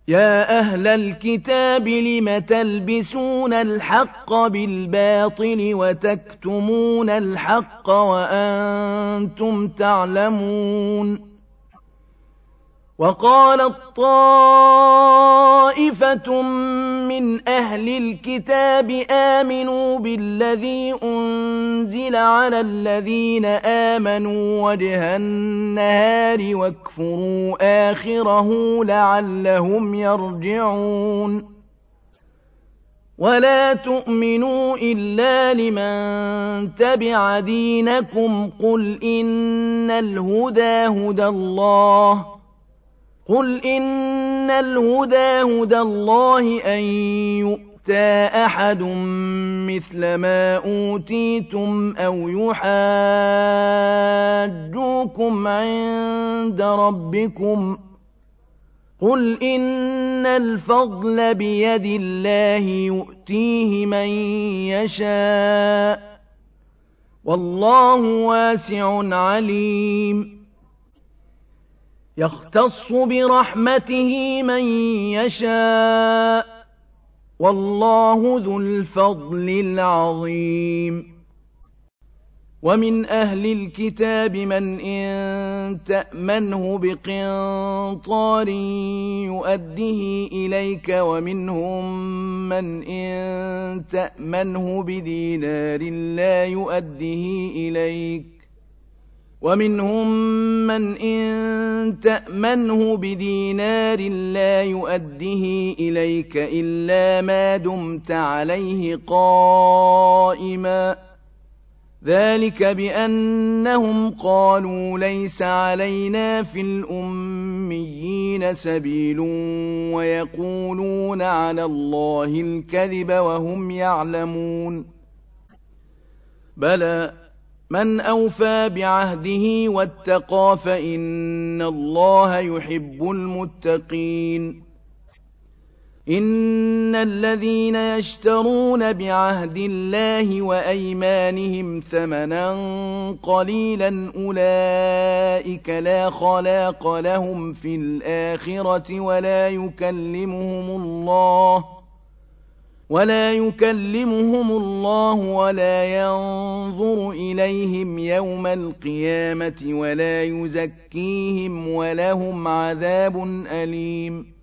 يا أهل الكتاب لم تلبسون الحق بالباطل وتكتمون الحق وأنتم تعلمون وقالت طائفة من أهل الكتاب آمنوا بالذي أنزل على الذين آمنوا وجه النهار واكفروا آخره لعلهم يرجعون ولا تؤمنوا إلا لمن تبع دينكم قل إن الهدى هدى الله أن يؤتى أحد مثل ما أوتيتم أو يحاجوكم عند ربكم قل إن الفضل بيد الله يؤتيه من يشاء والله واسع عليم يختص برحمته من يشاء والله ذو الفضل العظيم ومن أهل الكتاب من إن تأمنه بقنطار يؤده إليك ومنهم من إن تأمنه بدينار لا يؤده إليك ومنهم من إن تأمنه بدينار لا يؤده إليك إلا ما دمت عليه قائما ذلك بأنهم قالوا ليس علينا في الأميين سبيل ويقولون على الله الكذب وهم يعلمون بلى من أوفى بعهده واتقى فإن الله يحب المتقين إن الذين يشترون بعهد الله وأيمانهم ثمنا قليلا أولئك لا خلاق لهم في الآخرة ولا يكلمهم الله ولا ينظر إليهم يوم القيامة ولا يزكيهم ولهم عذاب أليم